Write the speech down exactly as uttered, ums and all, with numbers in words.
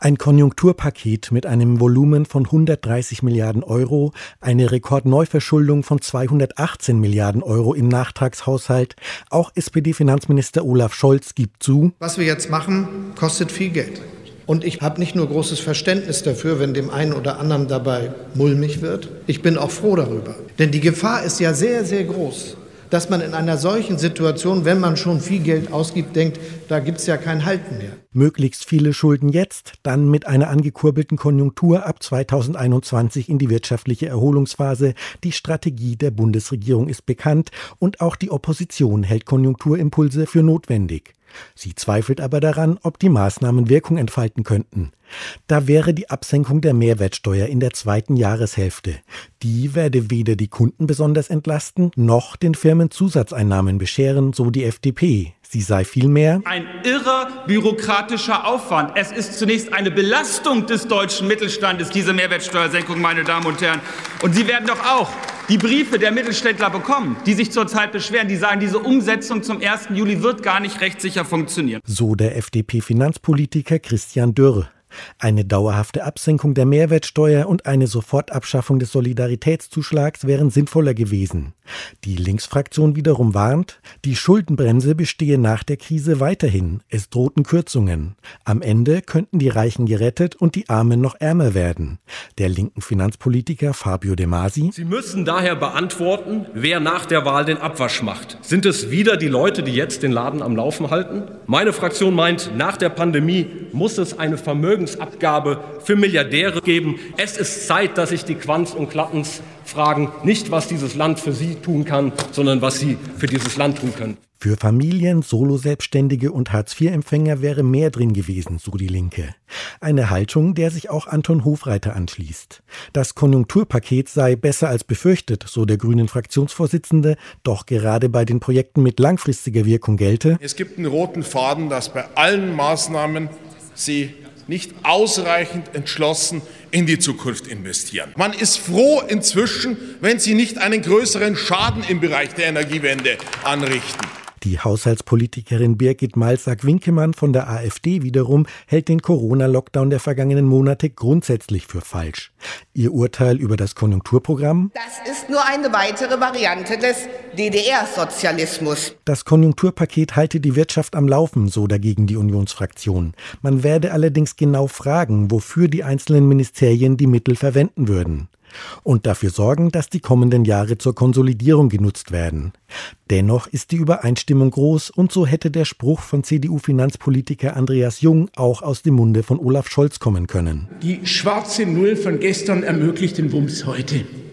Ein Konjunkturpaket mit einem Volumen von hundertdreißig Milliarden Euro, eine Rekordneuverschuldung von zweihundertachtzehn Milliarden Euro im Nachtragshaushalt. Auch S P D-Finanzminister Olaf Scholz gibt zu: Was wir jetzt machen, kostet viel Geld. Und ich habe nicht nur großes Verständnis dafür, wenn dem einen oder anderen dabei mulmig wird. Ich bin auch froh darüber. Denn die Gefahr ist ja sehr, sehr groß, dass man in einer solchen Situation, wenn man schon viel Geld ausgibt, denkt, da gibt es ja kein Halten mehr. Möglichst viele Schulden jetzt, dann mit einer angekurbelten Konjunktur ab zweitausendeinundzwanzig in die wirtschaftliche Erholungsphase. Die Strategie der Bundesregierung ist bekannt und auch die Opposition hält Konjunkturimpulse für notwendig. Sie zweifelt aber daran, ob die Maßnahmen Wirkung entfalten könnten. Da wäre die Absenkung der Mehrwertsteuer in der zweiten Jahreshälfte. Die werde weder die Kunden besonders entlasten, noch den Firmen Zusatzeinnahmen bescheren, so die F D P. Sie sei vielmehr ein irrer bürokratischer Aufwand. Es ist zunächst eine Belastung des deutschen Mittelstandes, diese Mehrwertsteuersenkung, meine Damen und Herren. Und Sie werden doch auch die Briefe der Mittelständler bekommen, die sich zurzeit beschweren, die sagen, diese Umsetzung zum ersten Juli wird gar nicht rechtssicher funktionieren. So der F D P-Finanzpolitiker Christian Dürr. Eine dauerhafte Absenkung der Mehrwertsteuer und eine Sofortabschaffung des Solidaritätszuschlags wären sinnvoller gewesen. Die Linksfraktion wiederum warnt, die Schuldenbremse bestehe nach der Krise weiterhin. Es drohten Kürzungen. Am Ende könnten die Reichen gerettet und die Armen noch ärmer werden. Der linken Finanzpolitiker Fabio De Masi: Sie müssen daher beantworten, wer nach der Wahl den Abwasch macht. Sind es wieder die Leute, die jetzt den Laden am Laufen halten? Meine Fraktion meint, nach der Pandemie muss es eine Vermögensabgabe für Milliardäre geben. Es ist Zeit, dass sich die Quants und Klattens fragen, nicht was dieses Land für sie tun kann, sondern was sie für dieses Land tun können. Für Familien, Soloselbstständige und Hartz-vier-Empfänger wäre mehr drin gewesen, so die Linke. Eine Haltung, der sich auch Anton Hofreiter anschließt. Das Konjunkturpaket sei besser als befürchtet, so der grünen Fraktionsvorsitzende, doch gerade bei den Projekten mit langfristiger Wirkung gelte: Es gibt einen roten Faden, dass bei allen Maßnahmen sie nicht ausreichend entschlossen in die Zukunft investieren. Man ist froh inzwischen, wenn sie nicht einen größeren Schaden im Bereich der Energiewende anrichten. Die Haushaltspolitikerin Birgit Malsack-Winkemann von der AfD wiederum hält den Corona-Lockdown der vergangenen Monate grundsätzlich für falsch. Ihr Urteil über das Konjunkturprogramm: Das ist nur eine weitere Variante des D D R-Sozialismus. Das Konjunkturpaket halte die Wirtschaft am Laufen, so dagegen die Unionsfraktion. Man werde allerdings genau fragen, wofür die einzelnen Ministerien die Mittel verwenden würden. Und dafür sorgen, dass die kommenden Jahre zur Konsolidierung genutzt werden. Dennoch ist die Übereinstimmung groß und so hätte der Spruch von C D U-Finanzpolitiker Andreas Jung auch aus dem Munde von Olaf Scholz kommen können. Die schwarze Null von gestern ermöglicht den Wumms heute.